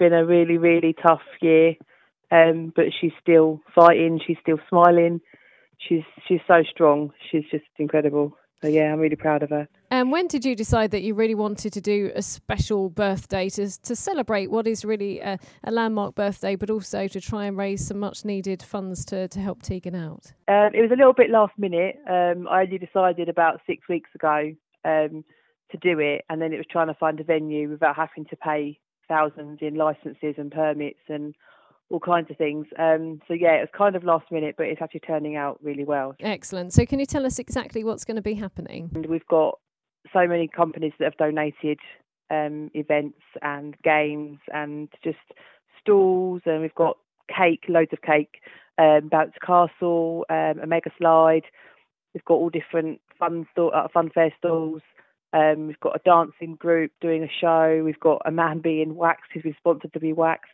been a really, really tough year, but she's still fighting. She's still smiling. She's so strong. She's just incredible. So yeah, I'm really proud of her. And when did you decide that you really wanted to do a special birthday to celebrate what is really a landmark birthday, but also to try and raise some much needed funds to help Tegan out? It was a little bit last minute. I only decided about 6 weeks ago to do it, and then it was trying to find a venue without having to pay thousands in licenses and permits and all kinds of things. So yeah, it was kind of last minute, but it's actually turning out really well. Excellent. So can you tell us exactly what's going to be happening? And we've got so many companies that have donated events and games and just stalls, and we've got cake, loads of cake, bounce castle, a mega slide. We've got all different fun fair stalls. We've got a dancing group doing a show. We've got a man being waxed who's been sponsored to be waxed.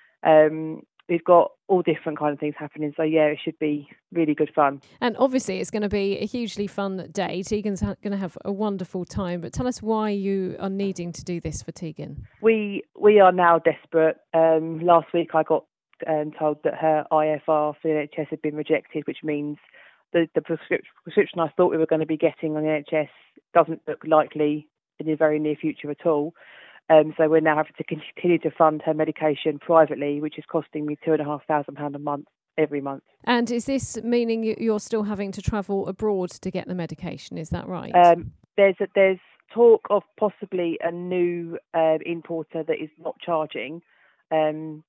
We've got all different kind of things happening. So yeah, it should be really good fun. And obviously it's going to be a hugely fun day. Tegan's going to have a wonderful time. But tell us why you are needing to do this for Tegan. We are now desperate. Last week I got told that her IFR for the NHS had been rejected, which means the prescription I thought we were going to be getting on the NHS doesn't look likely in the very near future at all. So we're now having to continue to fund her medication privately, which is costing me £2,500 a month every month. And is this meaning you're still having to travel abroad to get the medication? Is that right? There's talk of possibly a new importer that is not charging for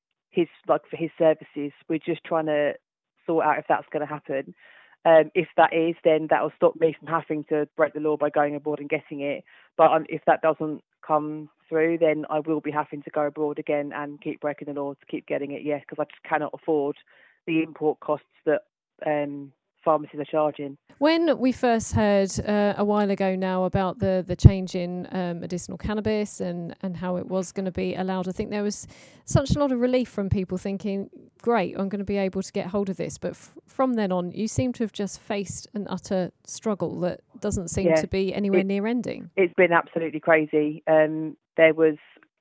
his services. We're just trying to sort out if that's going to happen. If that is, then that will stop me from having to break the law by going abroad and getting it. But if that doesn't come through, then I will be having to go abroad again and keep breaking the law to keep getting it, yes, because I just cannot afford the import costs that pharmacies are charging. When we first heard a while ago now about the change in medicinal cannabis and how it was going to be allowed, I think there was such a lot of relief from people thinking, great, I'm going to be able to get hold of this. But from then on, you seem to have just faced an utter struggle that doesn't seem to be anywhere near ending. It's been absolutely crazy. There was,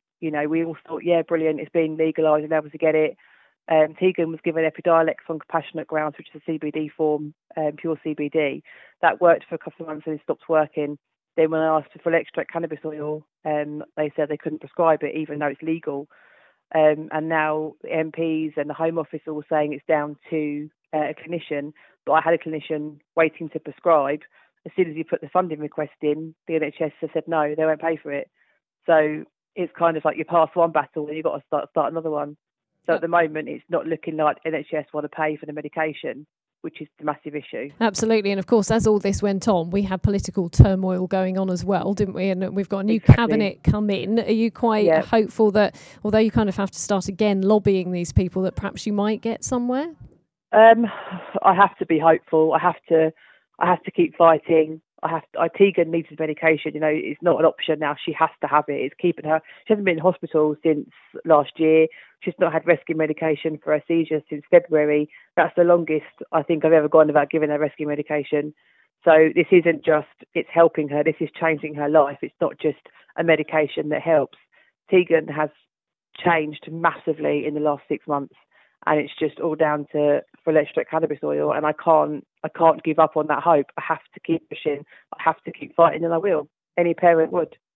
we all thought, yeah, brilliant, it's been legalised and able to get it. Tegan was given Epidiolex on compassionate grounds, which is a CBD form, pure CBD. That worked for a couple of months and it stopped working. Then when I asked for full extract cannabis oil, they said they couldn't prescribe it, even though it's legal. And now the MPs and the Home Office are all saying it's down to a clinician. But I had a clinician waiting to prescribe. As soon as you put the funding request in, the NHS has said no, they won't pay for it. So it's kind of like you pass one battle and you've got to start another one. So at the moment, it's not looking like NHS want to pay for the medication, which is the massive issue. Absolutely. And of course, as all this went on, we had political turmoil going on as well, didn't we? And we've got a new cabinet come in. Are you quite hopeful that, although you kind of have to start again lobbying these people, that perhaps you might get somewhere? I have to be hopeful. I have to keep fighting. Tegan needs his medication. It's not an option now. She has to have it. It's keeping her. She hasn't been in hospital since last year. She's not had rescue medication for her seizure since February. That's the longest I think I've ever gone without giving her rescue medication. So this isn't just, it's helping her. This is changing her life. It's not just a medication that helps. Tegan has changed massively in the last 6 months. And it's just all down to full extract cannabis oil. And I can't give up on that hope. I have to keep pushing. I have to keep fighting, and I will. Any parent would.